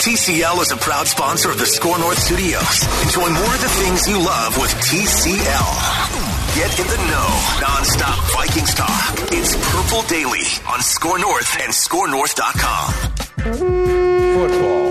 TCL is a proud sponsor of the Score North Studios. Enjoy more of the things you love with TCL. Get in the know. Non-stop Vikings talk. It's Purple Daily on Score North and ScoreNorth.com. Football.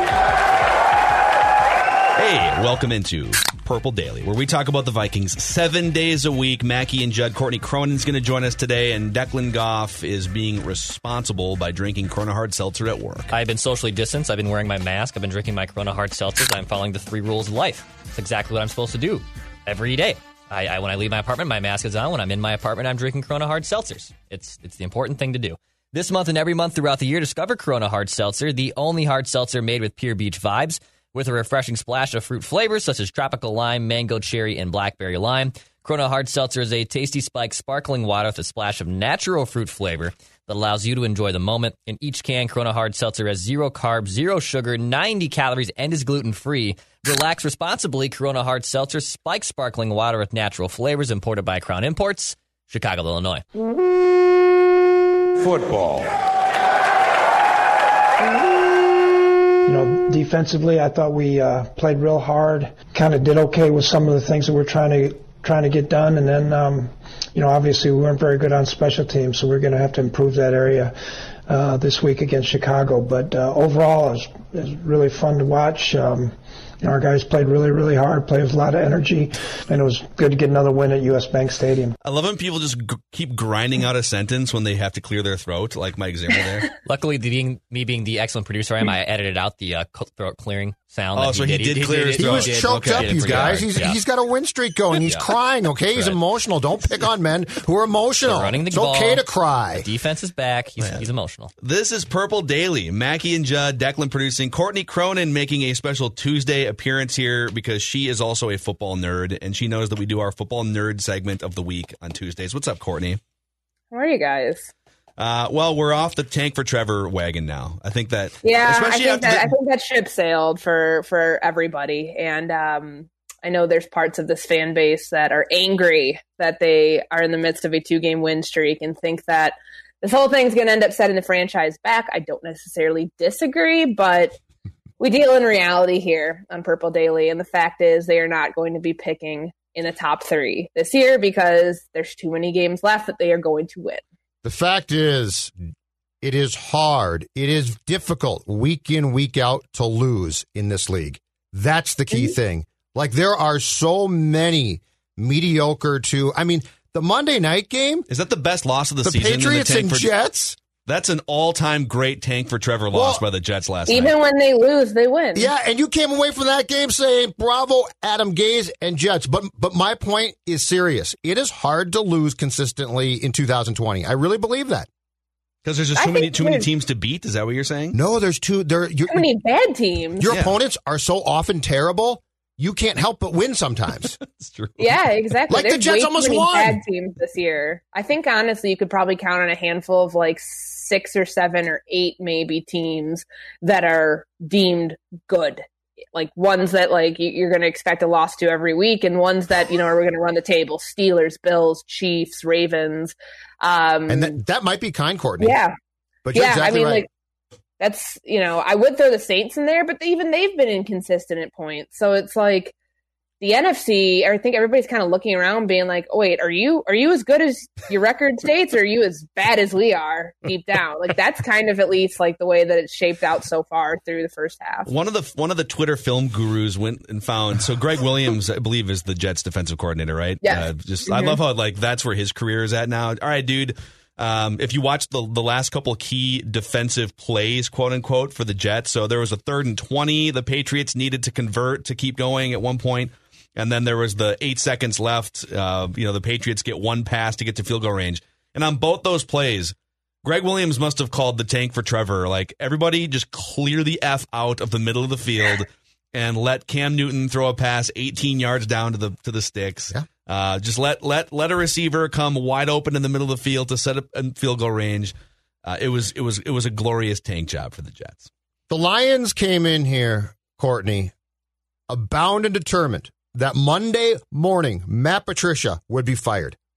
Hey, welcome into Purple Daily, where we talk about the Vikings 7 days a week. Mackie and Judd, Courtney Cronin's going to join us today, and Declan Goff is being responsible by drinking Corona Hard Seltzer at work. I've been socially distanced. I've been wearing my mask. I've been drinking my Corona Hard Seltzers. I'm following the 3 rules of life. It's exactly what I'm supposed to do every day. When I leave my apartment, my mask is on. When I'm in my apartment, I'm drinking Corona Hard Seltzers. It's the important thing to do. This month and every month throughout the year, discover Corona Hard Seltzer, the only hard seltzer made with pure beach vibes, with a refreshing splash of fruit flavors such as tropical lime, mango cherry, and blackberry lime. Corona Hard Seltzer is a tasty spiked sparkling water with a splash of natural fruit flavor that allows you to enjoy the moment. In each can, Corona Hard Seltzer has 0 carbs, 0 sugar, 90 calories, and is gluten-free. Relax responsibly. Corona Hard Seltzer, spiked sparkling water with natural flavors, imported by Crown Imports, Chicago, Illinois. Football. You know, defensively, I thought we played real hard, kind of did okay with some of the things that we're trying to get done. And then, you know, obviously we weren't very good on special teams, so we're going to have to improve that area this week against Chicago. But overall, it was really fun to watch. You know, our guys played really, really hard, played with a lot of energy, and it was good to get another win at U.S. Bank Stadium. I love when people just keep grinding out a sentence when they have to clear their throat, like my example there. Luckily, me being the excellent producer I am, I edited out the throat clearing sound. Oh, so he did clear his throat. He was choked up, you guys. He's got a win streak going. He's crying, okay? He's emotional. Don't pick on men who are emotional. It's okay to cry. The defense is back. He's emotional. This is Purple Daily. Mackie and Judd, Declan producing. Courtney Cronin making a special Tuesday appearance here because she is also a football nerd, and she knows that we do our football nerd segment of the week on Tuesdays. What's up, Courtney? How are you guys? Well, we're off the tank for Trevor wagon now. I think that. Yeah, I think that ship sailed for everybody, and I know there's parts of this fan base that are angry that they are in the midst of a 2-game win streak and think that this whole thing's going to end up setting the franchise back. I don't necessarily disagree, but we deal in reality here on Purple Daily, and the fact is they are not going to be picking in the top 3 this year because there's too many games left that they are going to win. The fact is, it is hard. It is difficult week in, week out to lose in this league. That's the key thing. Like, there are so many mediocre to, I mean, the Monday night game. Is that the best loss of the season? Patriots and Jets? That's an all-time great tank for Trevor loss by the Jets last night. Even when they lose, they win. Yeah, and you came away from that game saying, bravo, Adam Gase and Jets. But my point is serious. It is hard to lose consistently in 2020. I really believe that. Because there's just too many teams to beat? Is that what you're saying? No, there's too many bad teams. Your opponents are so often terrible, you can't help but win sometimes. That's true. Yeah, exactly. Like there's the Jets almost won. Bad teams this year. I think, honestly, you could probably count on a handful of like 6 or 7 or 8 maybe teams that are deemed good. Like ones that like you're going to expect a loss to every week, and ones that, you know, are going to run the table. Steelers, Bills, Chiefs, Ravens. And that might be kind, Courtney. Yeah. But you're exactly right. Like, that's, you know, I would throw the Saints in there, but they've been inconsistent at points. So it's like the NFC, I think everybody's kind of looking around being like, oh, wait, are you as good as your record states, or are you as bad as we are deep down? Like, that's kind of at least like the way that it's shaped out so far through the first half. One of the Twitter film gurus went and found, so Greg Williams, I believe, is the Jets defensive coordinator, right? Yeah. I love how like that's where his career is at now. All right, dude. If you watch the last couple key defensive plays, quote unquote, for the Jets, so there was a 3rd and 20 the Patriots needed to convert to keep going at one point, and then there was the 8 seconds left. The Patriots get one pass to get to field goal range, and on both those plays, Greg Williams must have called the tank for Trevor. Like, everybody just clear the F out of the middle of the field and let Cam Newton throw a pass 18 yards down to the sticks. Yeah. Just let a receiver come wide open in the middle of the field to set up a field goal range. It was a glorious tank job for the Jets. The Lions came in here, Courtney, bound and determined that Monday morning Matt Patricia would be fired.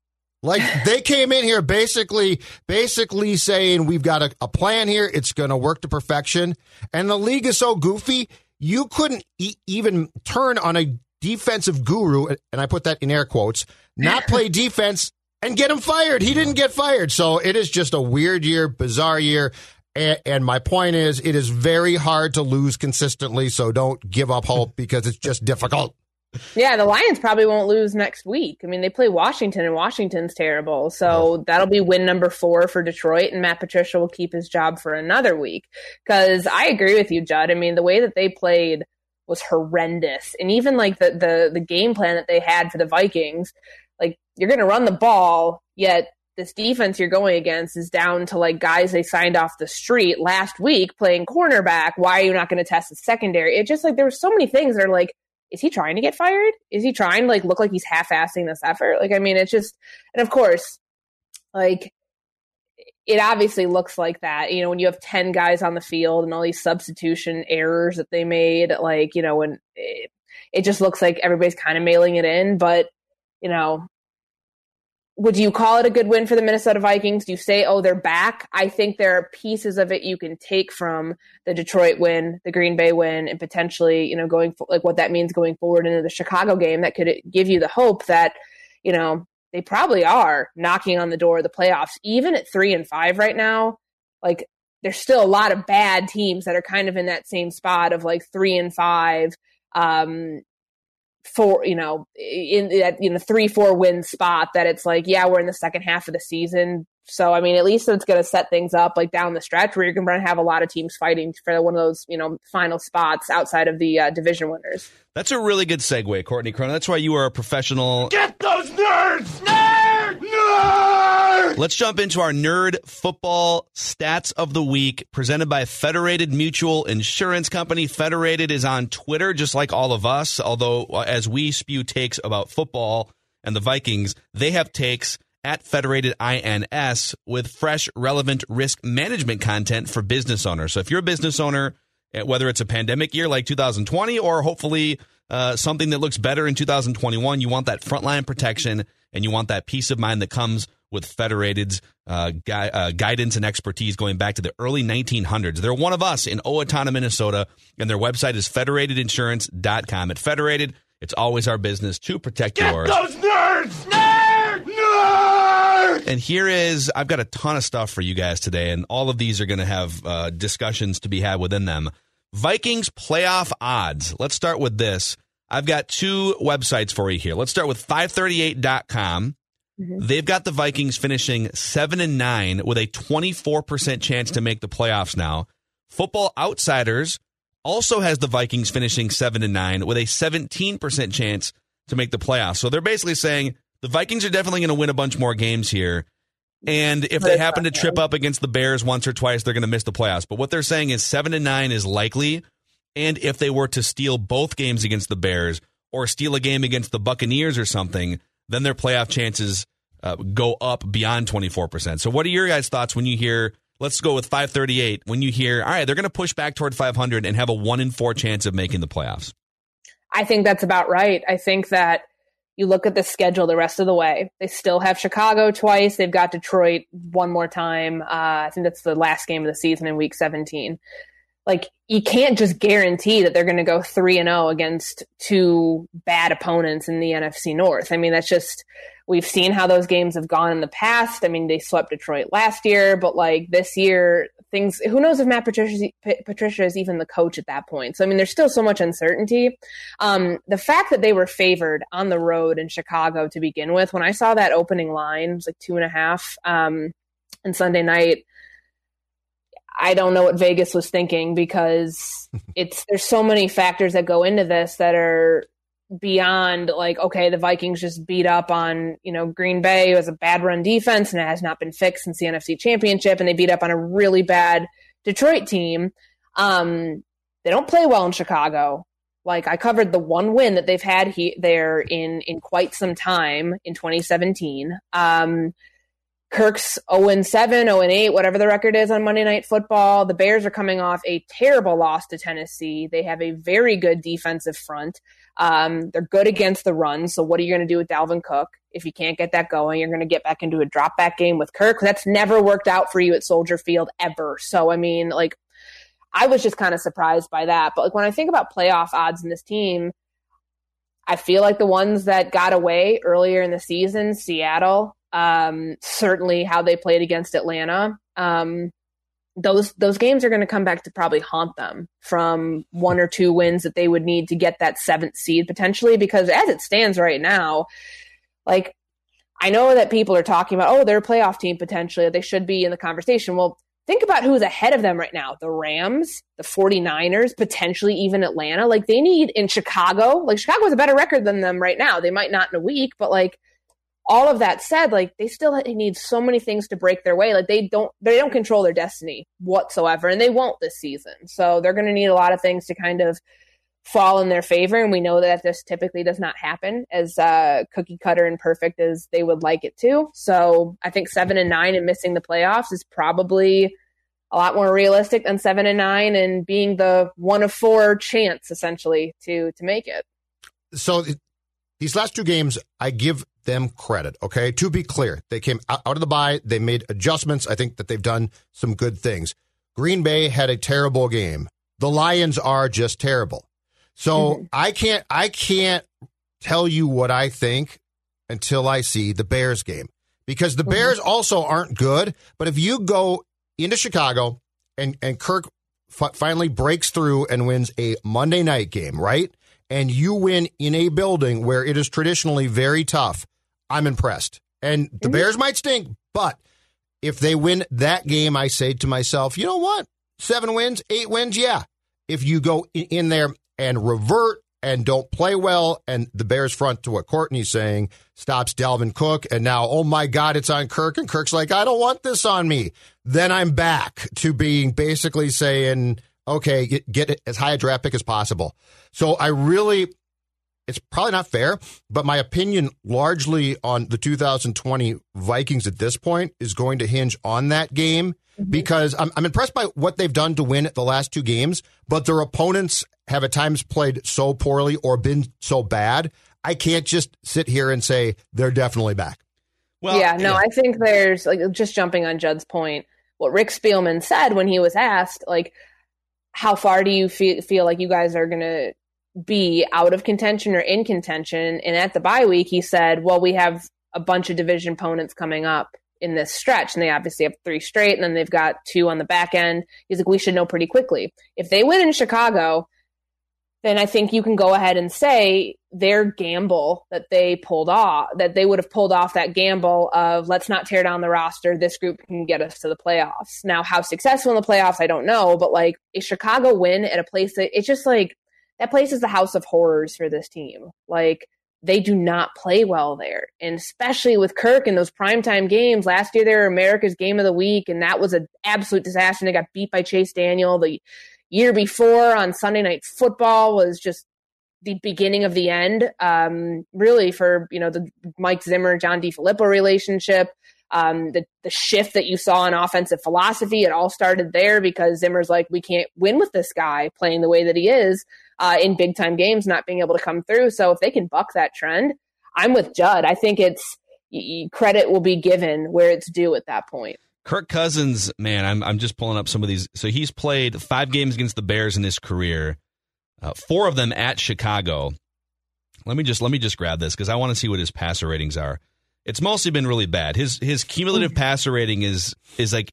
Like, they came in here basically saying we've got a plan here. It's going to work to perfection. And the league is so goofy, you couldn't even turn on a defensive guru, and I put that in air quotes, not play defense and get him fired. He didn't get fired. So it is just a weird year, bizarre year. And my point is, it is very hard to lose consistently. So don't give up hope because it's just difficult. Yeah, the Lions probably won't lose next week. I mean, they play Washington, and Washington's terrible. So that'll be win number 4 for Detroit, and Matt Patricia will keep his job for another week. Because I agree with you, Judd. I mean, the way that they played was horrendous. And even like the game plan that they had for the Vikings, like, you're going to run the ball, yet this defense you're going against is down to like guys they signed off the street last week playing cornerback. Why are you not going to test the secondary? It just like, there were so many things that are like, is he trying to get fired? Is he trying to like look like he's half-assing this effort? Like, I mean, it's just, and of course, like, it obviously looks like that, you know, when you have 10 guys on the field and all these substitution errors that they made, like, you know, when it just looks like everybody's kind of mailing it in. But, you know, would you call it a good win for the Minnesota Vikings? Do you say, oh, they're back? I think there are pieces of it you can take from the Detroit win, the Green Bay win, and potentially, you know, like what that means going forward into the Chicago game that could give you the hope that, you know, they probably are knocking on the door of the playoffs. Even at 3-5 right now, like, there's still a lot of bad teams that are kind of in that same spot of like 3-5, for, you know, in that, you know, 3-4 win spot that it's like, yeah, we're in the second half of the season. So, I mean, at least it's going to set things up like down the stretch where you're going to have a lot of teams fighting for one of those, you know, final spots outside of the division winners. That's a really good segue, Courtney Cronin. That's why you are a professional. Get those nerds! Nerd! Nerd! Let's jump into our nerd football stats of the week, presented by Federated Mutual Insurance Company. Federated is on Twitter, just like all of us, although as we spew takes about football and the Vikings, they have takes at Federated INS with fresh, relevant risk management content for business owners. So if you're a business owner, whether it's a pandemic year like 2020 or hopefully something that looks better in 2021, you want that frontline protection and you want that peace of mind that comes with Federated's guidance and expertise going back to the early 1900s. They're one of us in Owatonna, Minnesota, and their website is federatedinsurance.com. At Federated, it's always our business to protect yours. Get those nerds! Nerd! Nerd! And I've got a ton of stuff for you guys today, and all of these are going to have discussions to be had within them. Vikings playoff odds. Let's start with this. I've got 2 websites for you here. Let's start with 538.com. Mm-hmm. They've got the Vikings finishing 7-9 with a 24% chance to make the playoffs now. Football Outsiders also has the Vikings finishing 7-9 with a 17% chance to make the playoffs. So they're basically saying the Vikings are definitely going to win a bunch more games here. And if they happen to trip up against the Bears once or twice, they're going to miss the playoffs. But what they're saying is 7-9 is likely. And if they were to steal both games against the Bears or steal a game against the Buccaneers or something, then their playoff chances go up beyond 24%. So what are your guys' thoughts when you hear, let's go with 538, when you hear, all right, they're going to push back toward 500 and have a 1-in-4 chance of making the playoffs? I think that's about right. I think that you look at the schedule the rest of the way. They still have Chicago twice. They've got Detroit one more time. I think that's the last game of the season in week 17. Like, you can't just guarantee that they're going to go 3-0 against 2 bad opponents in the NFC North. I mean, that's just, we've seen how those games have gone in the past. I mean, they swept Detroit last year, but like this year, things, who knows if Matt Patricia is even the coach at that point. So, I mean, there's still so much uncertainty. The fact that they were favored on the road in Chicago to begin with, when I saw that opening line, it was like 2.5 and Sunday night, I don't know what Vegas was thinking, because there's so many factors that go into this that are beyond like, okay, the Vikings just beat up on, you know, Green Bay, who has a bad run defense and it has not been fixed since the NFC Championship, and they beat up on a really bad Detroit team. They don't play well in Chicago. Like, I covered the one win that they've had there in quite some time in 2017. Kirk's 0-7, 0-8, whatever the record is on Monday Night Football. The Bears are coming off a terrible loss to Tennessee. They have a very good defensive front. They're good against the run. So what are you going to do with Dalvin Cook? If you can't get that going, you're going to get back into a drop back game with Kirk. That's never worked out for you at Soldier Field ever. So, I mean, like, I was just kind of surprised by that. But like, when I think about playoff odds in this team, I feel like the ones that got away earlier in the season, Seattle, certainly how they played against Atlanta. Those games are going to come back to probably haunt them from 1 or 2 wins that they would need to get that 7th seed potentially, because as it stands right now, like, I know that people are talking about, oh, they're a playoff team potentially, they should be in the conversation. Well, think about who's ahead of them right now. The Rams, the 49ers, potentially even Atlanta. Like, they need in Chicago. Like, Chicago has a better record than them right now. They might not in a week, but like, all of that said, like, they still need so many things to break their way. Like, they don't control their destiny whatsoever, and they won't this season. So they're going to need a lot of things to kind of fall in their favor, and we know that this typically does not happen as cookie cutter and perfect as they would like it to. So I think 7-9 and missing the playoffs is probably a lot more realistic than 7-9 and being the 1 of 4 chance essentially to make it. So these last 2 games, I give them credit, okay? To be clear, they came out of the bye. They made adjustments. I think that they've done some good things. Green Bay had a terrible game. The Lions are just terrible. So I can't tell you what I think until I see the Bears game, because the Bears also aren't good. But if you go into Chicago and Kirk finally breaks through and wins a Monday night game, right? And you win in a building where it is traditionally very tough, I'm impressed. And the Bears might stink, but if they win that game, I say to myself, you know what? 7 wins, 8 wins, yeah. If you go in there and revert and don't play well, and the Bears front to what Courtney's saying, stops Dalvin Cook, and now, oh my God, it's on Kirk, and Kirk's like, I don't want this on me. Then I'm back to being basically saying, okay, get as high a draft pick as possible. So it's probably not fair, but my opinion largely on the 2020 Vikings at this point is going to hinge on that game, because I'm impressed by what they've done to win the last 2 games, but their opponents have at times played so poorly or been so bad, I can't just sit here and say they're definitly back. Well, I think there's, like, just jumping on Judd's point, what Rick Spielman said when he was asked, like, how far do you feel like you guys are going to be out of contention or in contention? And at the bye week, he said, well, we have a bunch of division opponents coming up in this stretch, and they obviously have 3 straight, and then they've got 2 on the back end. He's like, we should know pretty quickly. If they win in Chicago, then I think you can go ahead and say their gamble that they pulled off, that they would have pulled off that gamble of, let's not tear down the roster. This group can get us to the playoffs. Now, how successful in the playoffs, I don't know, but like a Chicago win at a place that it's just like, that place is the house of horrors for this team. Like, they do not play well there. And especially with Kirk in those primetime games. Last year, they were America's Game of the Week, and that was an absolute disaster. They got beat by Chase Daniel. The year before on Sunday Night Football was just the beginning of the end, really, for, the Mike Zimmer, John DiFilippo relationship. The shift that you saw in offensive philosophy, it all started there because Zimmer's like, we can't win with this guy playing the way that he is in big time games, not being able to come through. So if they can buck that trend, I'm with Judd. I think credit will be given where it's due at that point. Kirk Cousins, man, I'm just pulling up some of these. So he's played 5 games against the Bears in his career, 4 of them at Chicago. Let me just grab this because I want to see what his passer ratings are. It's mostly been really bad. His cumulative passer rating is like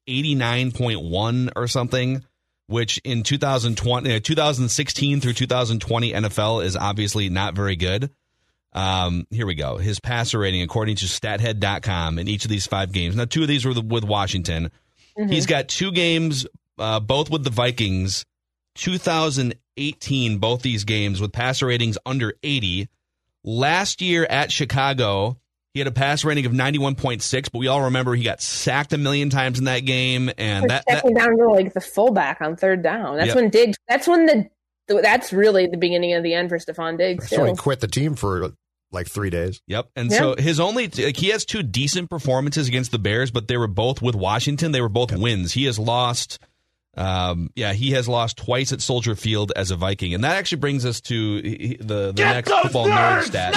89.1 or something, which in 2016 through 2020 NFL is obviously not very good. Here we go. His passer rating, according to stathead.com, in each of these 5 games. Now, 2 of these were with Washington. He's got 2 games, both with the Vikings, 2018, both these games with passer ratings under 80. Last year at Chicago, he had a pass rating of 91.6, but we all remember he got sacked a million times in that game. And checking down to like the fullback on 3rd down. That's when Diggs. That's really the beginning of the end for Stephon Diggs. So he quit the team for like 3 days. Yep. And so he has 2 decent performances against the Bears, but they were both with Washington. They were both wins. He has lost. He has lost twice at Soldier Field as a Viking. And that actually brings us to the next football nerd stat.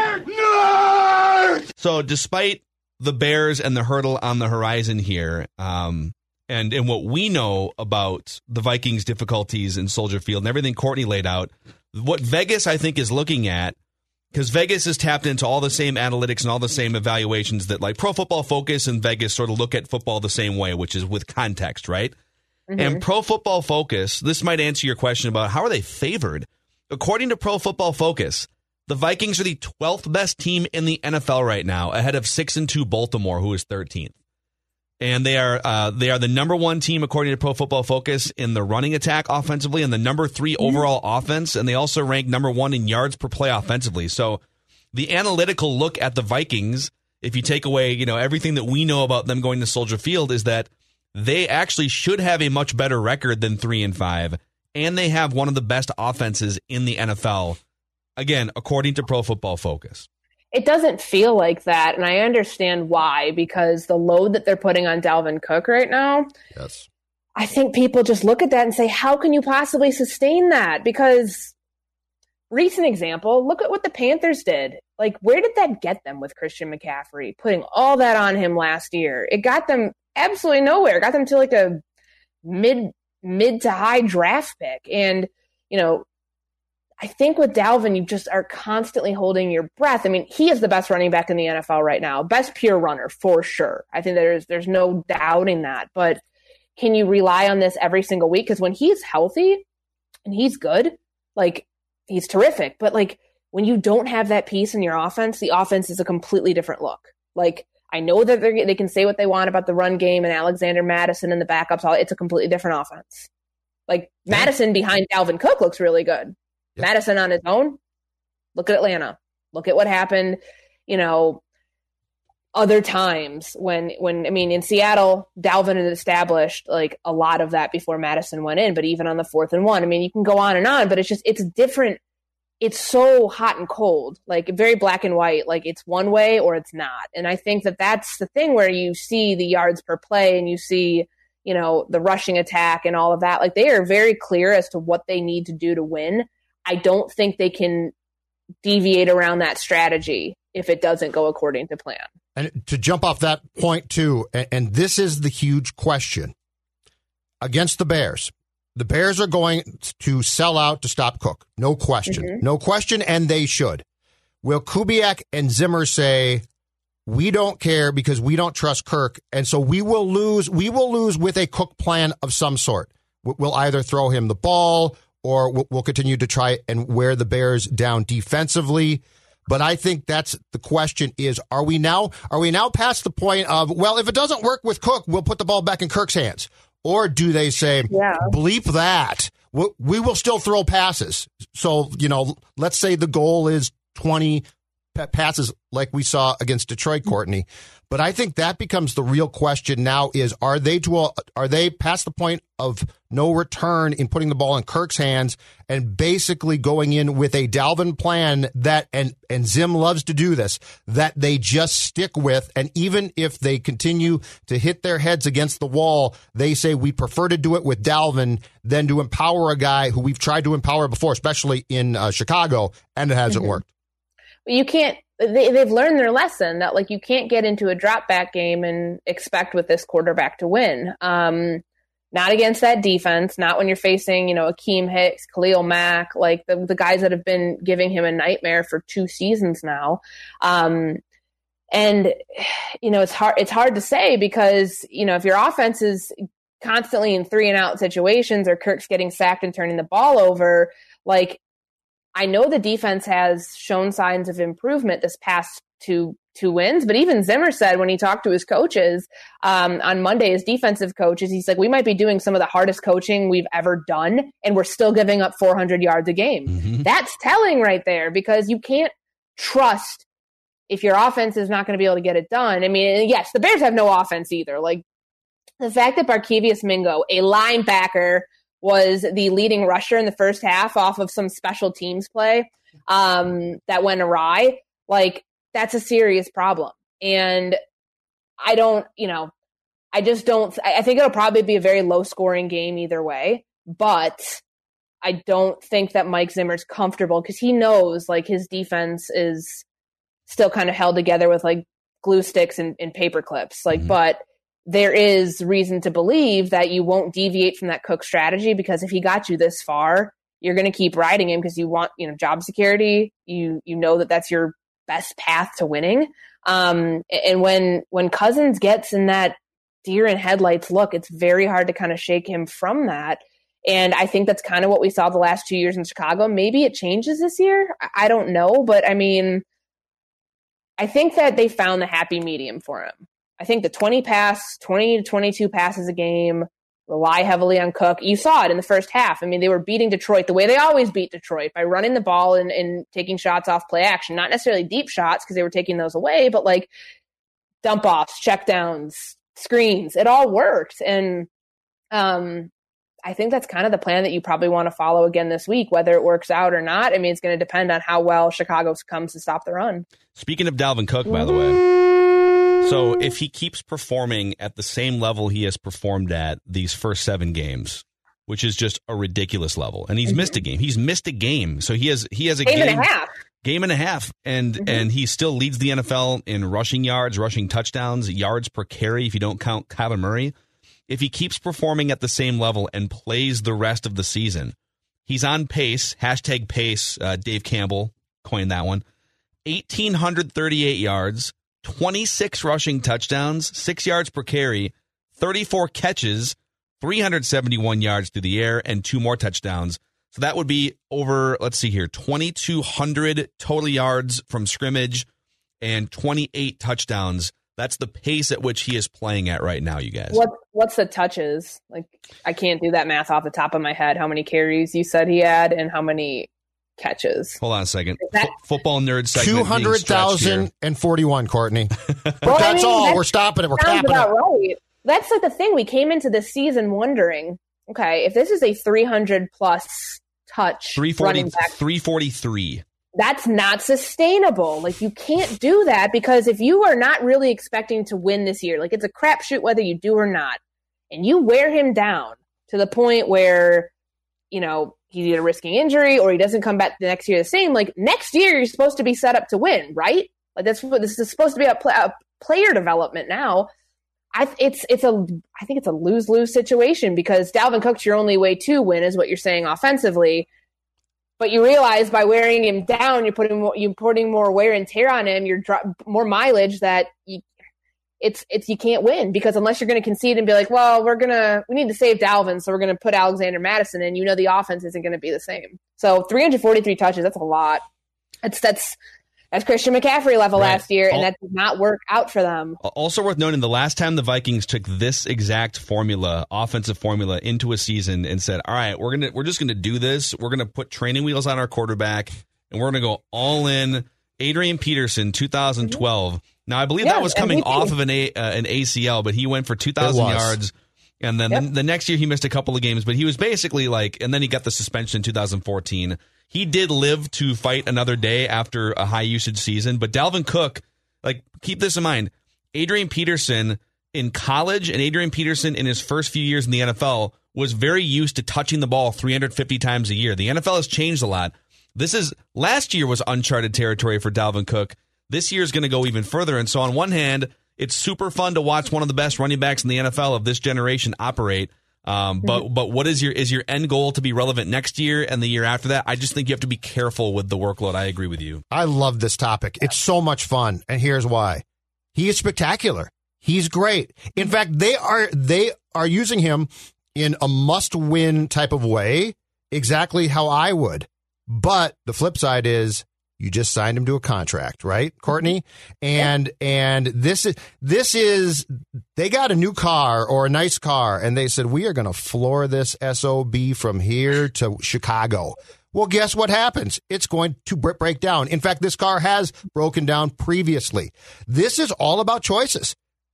Nerd! So despite the Bears and the hurdle on the horizon here, and what we know about the Vikings' difficulties in Soldier Field and everything Courtney laid out, what Vegas, I think, is looking at, because Vegas is tapped into all the same analytics and all the same evaluations that like Pro Football Focus and Vegas sort of look at football the same way, which is with context, right? And Pro Football Focus, this might answer your question about how are they favored. According to Pro Football Focus, the Vikings are the 12th best team in the NFL right now, ahead of 6-2 Baltimore, who is 13th. And they are the number 1 team, according to Pro Football Focus, in the running attack offensively and the number 3 overall offense. And they also rank number 1 in yards per play offensively. So the analytical look at the Vikings, if you take away everything that we know about them going to Soldier Field, is that they actually should have a much better record than 3-5, and they have one of the best offenses in the NFL, again, according to Pro Football Focus. It doesn't feel like that, and I understand why, because the load that they're putting on Dalvin Cook right now, yes, I think people just look at that and say, how can you possibly sustain that? Because, recent example, look at what the Panthers did. Like, where did that get them with Christian McCaffrey, putting all that on him last year? It got them absolutely nowhere. Got them to like a mid to high draft pick. And, I think with Dalvin, you just are constantly holding your breath. I mean, he is the best running back in the NFL right now. Best pure runner for sure. I think there's no doubting that. But can you rely on this every single week? Because when he's healthy and he's good, like he's terrific. But like when you don't have that piece in your offense, the offense is a completely different look. Like, I know that they can say what they want about the run game and Alexander Madison and the backups. It's a completely different offense. Like Madison behind Dalvin Cook looks really good. Yep. Madison on his own, look at Atlanta. Look at what happened, other times when in Seattle, Dalvin had established like a lot of that before Madison went in, but even on the 4th and 1, you can go on and on, but it's different. It's so hot and cold, like very black and white, like it's one way or it's not. And I think that that's the thing where you see the yards per play and you see, the rushing attack and all of that. Like they are very clear as to what they need to do to win. I don't think they can deviate around that strategy if it doesn't go according to plan. And to jump off that point too, and this is the huge question against the Bears. The Bears are going to sell out to stop Cook. No question. Mm-hmm. No question, and they should. Will Kubiak and Zimmer say, we don't care because we don't trust Kirk, and so we will lose with a Cook plan of some sort. We'll either throw him the ball or we'll continue to try and wear the Bears down defensively. But I think that's the question is, are we now past the point of, well, if it doesn't work with Cook, we'll put the ball back in Kirk's hands? Or do they say, bleep that, we will still throw passes? So, let's say the goal is 20 passes like we saw against Detroit, Courtney. But I think that becomes the real question now is, are they past the point of no return in putting the ball in Kirk's hands and basically going in with a Dalvin plan that, and Zim loves to do this, that they just stick with, and even if they continue to hit their heads against the wall, they say we prefer to do it with Dalvin than to empower a guy who we've tried to empower before, especially in Chicago, and it hasn't worked. You can't. They've learned their lesson that like you can't get into a drop back game and expect with this quarterback to win. Not against that defense. Not when you're facing Akeem Hicks, Khalil Mack, like the guys that have been giving him a nightmare for 2 seasons now. And it's hard to say because if your offense is constantly in 3-and-out situations or Kirk's getting sacked and turning the ball over, like. I know the defense has shown signs of improvement this past two wins, but even Zimmer said when he talked to his coaches on Monday, his defensive coaches, he's like, we might be doing some of the hardest coaching we've ever done, and we're still giving up 400 yards a game. Mm-hmm. That's telling right there because you can't trust if your offense is not going to be able to get it done. I mean, yes, the Bears have no offense either. Like the fact that Barkevious Mingo, a linebacker, was the leading rusher in the first half off of some special teams play that went awry. like that's a serious problem. And I just don't, I think it'll probably be a very low scoring game either way, but I don't think that Mike Zimmer's comfortable because he knows like his defense is still kind of held together with like glue sticks and paper clips. Like, but there is reason to believe that you won't deviate from that Cook strategy, because if he got you this far, you're going to keep riding him because you want, job security. You know that that's your best path to winning. And when Cousins gets in that deer in headlights look, it's very hard to kind of shake him from that. And I think that's kind of what we saw the last 2 years in Chicago. Maybe it changes this year. I don't know. But I mean, I think that they found the happy medium for him. I think the 20 to 22 passes a game, rely heavily on Cook. You saw it in the first half. I mean, they were beating Detroit the way they always beat Detroit, by running the ball and taking shots off play action. Not necessarily deep shots because they were taking those away, but like dump offs, check downs, screens. It all worked. And I think that's kind of the plan that you probably want to follow again this week, whether it works out or not. I mean, it's going to depend on how well Chicago comes to stop the run. Speaking of Dalvin Cook, by the way, so if he keeps performing at the same level he has performed at these first 7 games, which is just a ridiculous level, and he's missed a game. He's missed a game. So he has a game and a half, and he still leads the NFL in rushing yards, rushing touchdowns, yards per carry if you don't count Kyler Murray. If he keeps performing at the same level and plays the rest of the season, he's on pace, #pace, Dave Campbell coined that one, 1,838 yards, 26 rushing touchdowns, 6 yards per carry, 34 catches, 371 yards through the air, and 2 more touchdowns. So that would be over, let's see here, 2,200 total yards from scrimmage and 28 touchdowns. That's the pace at which he is playing at right now, you guys. What's the touches? Like, I can't do that math off the top of my head. How many carries you said he had and how many catches? Hold on a second. Football nerd segment. 200,041, Courtney. But that's all. We're stopping it. We're capping it. Right. That's like the thing. We came into this season wondering, okay, if this is a 300-plus touch running back, 343. That's not sustainable. Like, you can't do that, because if you are not really expecting to win this year, like it's a crapshoot whether you do or not, and you wear him down to the point where, he's either risking injury or he doesn't come back the next year the same, like next year you're supposed to be set up to win, right? Like this is supposed to be a player development now. I think it's a lose-lose situation, because Dalvin Cook's your only way to win is what you're saying offensively. But you realize by wearing him down, you're putting more wear and tear on him. You're more mileage that you can't win, because unless you're going to concede and be like, well, we need to save Dalvin, so we're going to put Alexander Mattison in. The offense isn't going to be the same. So 343 touches, that's a lot. That's Christian McCaffrey level last year, and that did not work out for them. Also worth noting, the last time the Vikings took this exact offensive formula, into a season and said, all right, we're just gonna do this. We're gonna put training wheels on our quarterback, and we're gonna go all in. Adrian Peterson, 2012. Now, I believe that was coming off of an ACL, but he went for 2,000 yards. And then the next year he missed a couple of games, but he was basically and then he got the suspension in 2014. He did live to fight another day after a high usage season, but Dalvin Cook, keep this in mind, Adrian Peterson in college and Adrian Peterson in his first few years in the NFL was very used to touching the ball 350 times a year. The NFL has changed a lot. Last year was uncharted territory for Dalvin Cook. This year is going to go even further. And so on one hand, it's super fun to watch one of the best running backs in the NFL of this generation operate. But what is your end goal to be relevant next year and the year after that? I just think you have to be careful with the workload. I agree with you. I love this topic. It's so much fun. And here's why. He is spectacular. He's great. In fact, they are using him in a must-win type of way, exactly how I would. But the flip side is, you just signed him to a contract, right, Courtney? And this is they got a new car or a nice car, and they said, we are going to floor this SOB from here to Chicago. Well, guess what happens? It's going to break down. In fact, this car has broken down previously. This is all about choices.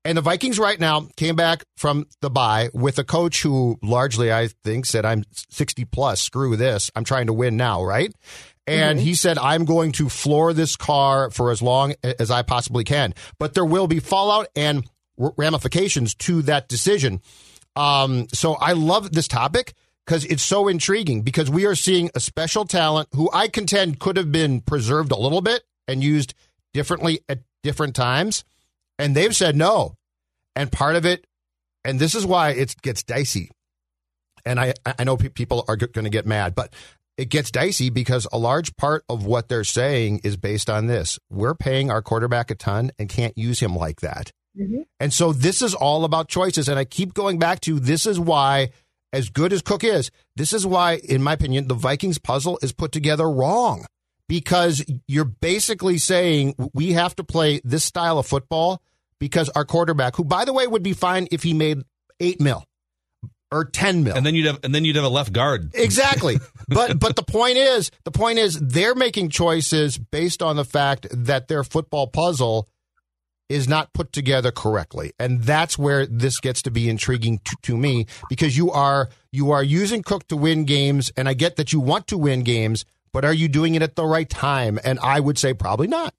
And the Vikings right now came back from the bye with a coach who largely, I think, said, I'm 60 plus, screw this. I'm trying to win now, right? And he said, I'm going to floor this car for as long as I possibly can. But there will be fallout and ramifications to that decision. So I love this topic because it's so intriguing, because we are seeing a special talent who I contend could have been preserved a little bit and used differently at different times. And they've said no. And part of it, and this is why it gets dicey. And I know people are going to get mad, but it gets dicey because a large part of what they're saying is based on this. We're paying our quarterback a ton and can't use him like that. And so this is all about choices. And I keep going back to, this is why, as good as Cook is, this is why, in my opinion, the Vikings puzzle is put together wrong. Because you're basically saying we have to play this style of football because our quarterback, who, by the way, would be fine if he made $8 million or $10 million. And then you'd have a left guard. Exactly. But the point is they're making choices based on the fact that their football puzzle is not put together correctly. And that's where this gets to be intriguing to me, because you are using Cook to win games, and I get that you want to win games, but are you doing it at the right time? And I would say probably not.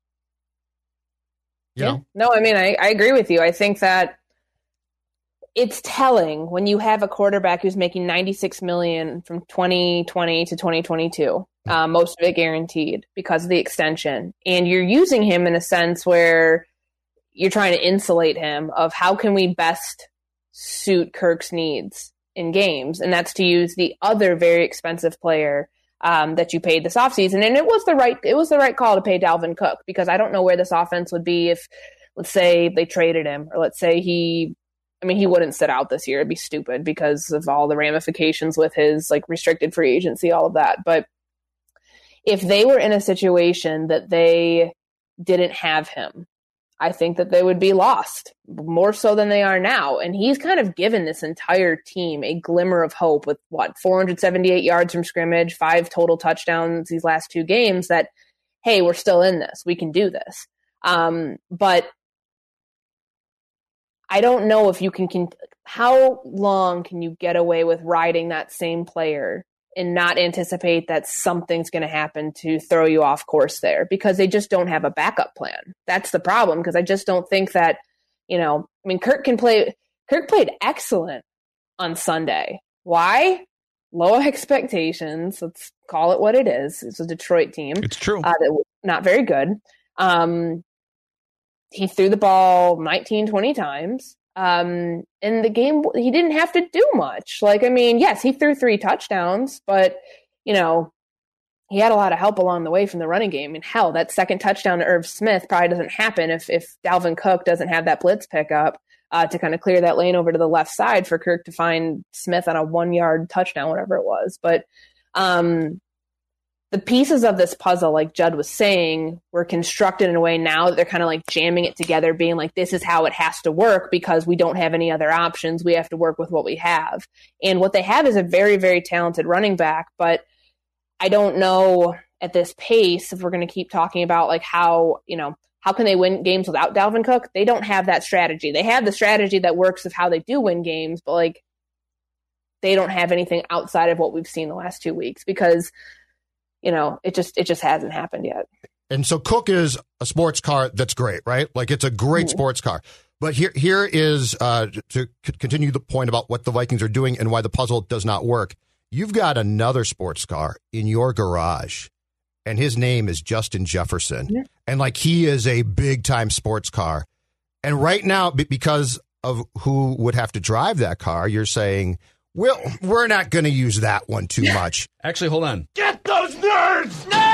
No, I mean, I agree with you. I think that it's telling when you have a quarterback who's making $96 million from 2020 to 2022, most of it guaranteed because of the extension. And you're using him in a sense where you're trying to insulate him of how can we best suit Kirk's needs in games. And that's to use the other very expensive player that you paid this offseason. And it was the right call to pay Dalvin Cook, because I don't know where this offense would be if, let's say, they traded him, or let's say he wouldn't sit out this year. It'd be stupid because of all the ramifications with his restricted free agency, all of that. But if they were in a situation that they didn't have him, I think that they would be lost more so than they are now. And he's kind of given this entire team a glimmer of hope with 478 yards from scrimmage, 5 total touchdowns these last 2 games, that, hey, we're still in this. We can do this. But I don't know if you can how long can you get away with riding that same player and not anticipate that something's going to happen to throw you off course there, because they just don't have a backup plan. That's the problem, because I just don't think that, Kirk played excellent on Sunday. Why? Low expectations. Let's call it what it is. It's a Detroit team. It's true. Not very good. He threw the ball 19, 20 times. In the game, he didn't have to do much. Yes, he threw 3 touchdowns, but, he had a lot of help along the way from the running game. And hell, that second touchdown to Irv Smith probably doesn't happen if Dalvin Cook doesn't have that blitz pickup to kind of clear that lane over to the left side for Kirk to find Smith on a 1-yard touchdown, whatever it was. But the pieces of this puzzle, like Judd was saying, were constructed in a way now that they're kind of jamming it together, being this is how it has to work because we don't have any other options. We have to work with what we have. And what they have is a very, very talented running back, but I don't know at this pace if we're going to keep talking about how can they win games without Dalvin Cook? They don't have that strategy. They have the strategy that works of how they do win games, but they don't have anything outside of what we've seen the last 2 weeks, because it just hasn't happened yet. And so Cook is a sports car that's great, right? It's a great sports car. But here is, to continue the point about what the Vikings are doing and why the puzzle does not work. You've got another sports car in your garage, and his name is Justin Jefferson. Yeah. And he is a big-time sports car. And right now, because of who would have to drive that car, you're saying, well, we're not going to use that one too much. Actually, hold on. Get those nerds!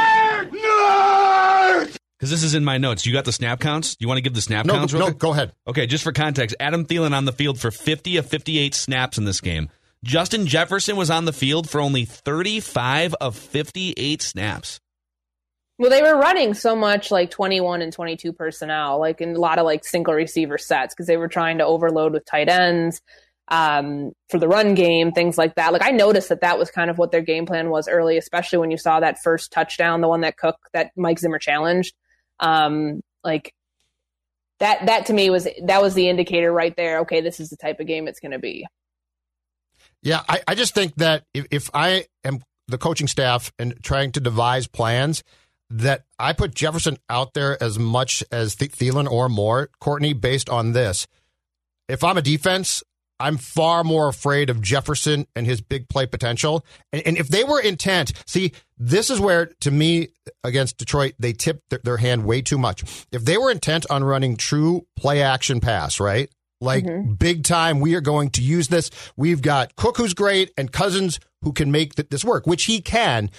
Nerds! Because this is in my notes. You got the snap counts? You want to give the snap counts? No, go ahead. Okay, just for context, Adam Thielen on the field for 50 of 58 snaps in this game. Justin Jefferson was on the field for only 35 of 58 snaps. Well, they were running so much 21 and 22 personnel, in a lot of single receiver sets, because they were trying to overload with tight ends for the run game, things like that. I noticed that was kind of what their game plan was early, especially when you saw that first touchdown, the one that Mike Zimmer challenged. that to me was the indicator right there. Okay, this is the type of game it's going to be. Yeah, I just think that if I am the coaching staff and trying to devise plans, that I put Jefferson out there as much as Thielen or more, Courtney, based on this. If I'm a defense, I'm far more afraid of Jefferson and his big play potential. And if they were intent, see, this is where, to me, against Detroit, they tipped their hand way too much. If they were intent on running true play action pass, right? Like big time, we are going to use this. We've got Cook, who's great, and Cousins, who can make this work, which he can.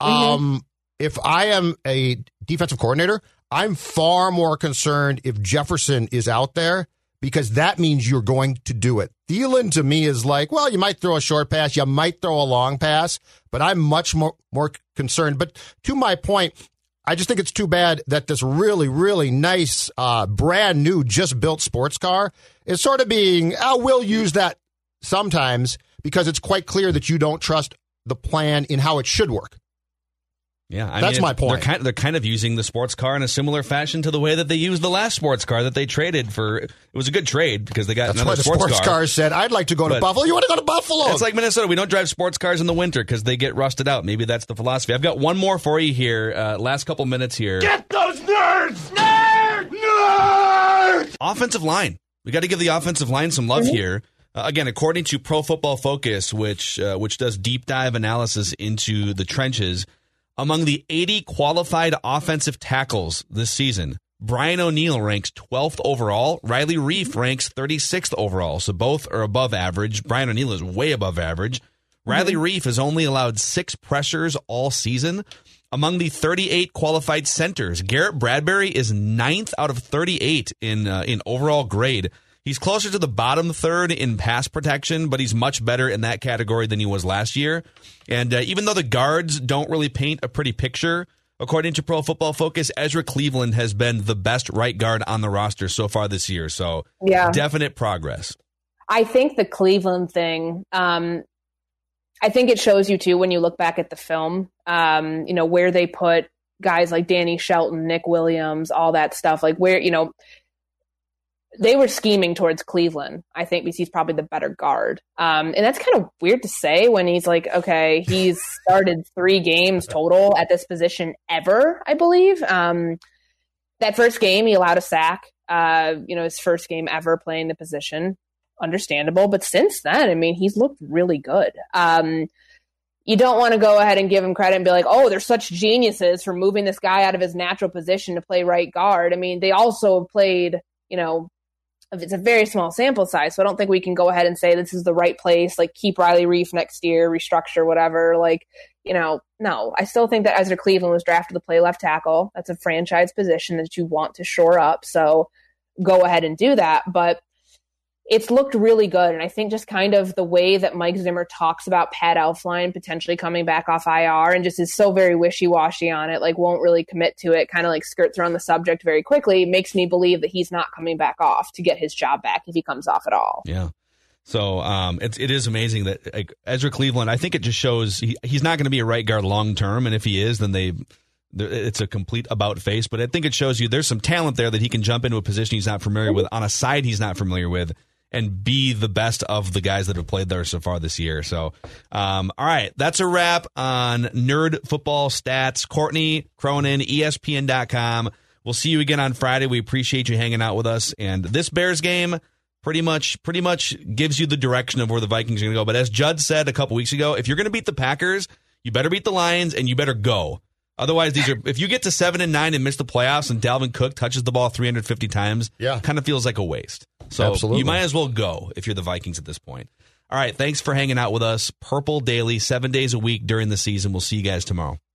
If I am a defensive coordinator, I'm far more concerned if Jefferson is out there, because that means you're going to do it. Thielen, to me, is like, well, you might throw a short pass, you might throw a long pass, but I'm much more concerned. But to my point, I just think it's too bad that this really, really nice, brand new, just built sports car is sort of being, we'll use that sometimes, because it's quite clear that you don't trust the plan in how it should work. Yeah, that's my point. They're kind of using the sports car in a similar fashion to the way that they used the last sports car that they traded for. It was a good trade because they got that's another sports car. That's why the sports car said, I'd like to go to Buffalo. You want to go to Buffalo? It's like Minnesota. We don't drive sports cars in the winter because they get rusted out. Maybe that's the philosophy. I've got one more for you here. Last couple minutes here. Get those nerds! Nerds! Offensive line. We got to give the offensive line some love here. Again, according to Pro Football Focus, which does deep dive analysis into the trenches, among the 80 qualified offensive tackles this season, Brian O'Neill ranks 12th overall. Riley Reiff ranks 36th overall. So both are above average. Brian O'Neill is way above average. Riley Reiff has only allowed 6 pressures all season. Among the 38 qualified centers, Garrett Bradbury is 9th out of 38 in overall grade. He's closer to the bottom third in pass protection, but he's much better in that category than he was last year. And even though the guards don't really paint a pretty picture, according to Pro Football Focus, Ezra Cleveland has been the best right guard on the roster so far this year. So definite progress. I think the Cleveland thing, I think it shows you too when you look back at the film, where they put guys like Danny Shelton, Nick Williams, all that stuff, like where, they were scheming towards Cleveland, I think, because he's probably the better guard. And that's kind of weird to say when he's like, okay, he's started 3 games total at this position ever, I believe. That first game, he allowed a sack, his first game ever playing the position. Understandable. But since then, I mean, he's looked really good. You don't want to go ahead and give him credit and be like, oh, they're such geniuses for moving this guy out of his natural position to play right guard. I mean, they also played, it's a very small sample size, so I don't think we can go ahead and say this is the right place, like keep Riley Reiff next year, restructure, whatever. No. I still think that Ezra Cleveland was drafted to play left tackle. That's a franchise position that you want to shore up, so go ahead and do that. But it's looked really good, and I think just kind of the way that Mike Zimmer talks about Pat Elflein potentially coming back off IR and just is so very wishy-washy on it, like won't really commit to it, kind of like skirts around the subject very quickly, makes me believe that he's not coming back off to get his job back if he comes off at all. Yeah. So it is amazing that Ezra Cleveland, I think it just shows he's not going to be a right guard long term, and if he is, then it's a complete about face. But I think it shows you there's some talent there that he can jump into a position he's not familiar with, on a side he's not familiar with, and be the best of the guys that have played there so far this year. So, all right, that's a wrap on Nerd Football Stats. Courtney Cronin, ESPN.com. We'll see you again on Friday. We appreciate you hanging out with us. And this Bears game pretty much gives you the direction of where the Vikings are going to go. But as Judd said a couple weeks ago, if you're going to beat the Packers, you better beat the Lions and you better go. Otherwise, if you get to 7-9 and miss the playoffs and Dalvin Cook touches the ball 350 times, kind of feels like a waste. So You might as well go if you're the Vikings at this point. All right, thanks for hanging out with us. Purple Daily, 7 days a week during the season. We'll see you guys tomorrow.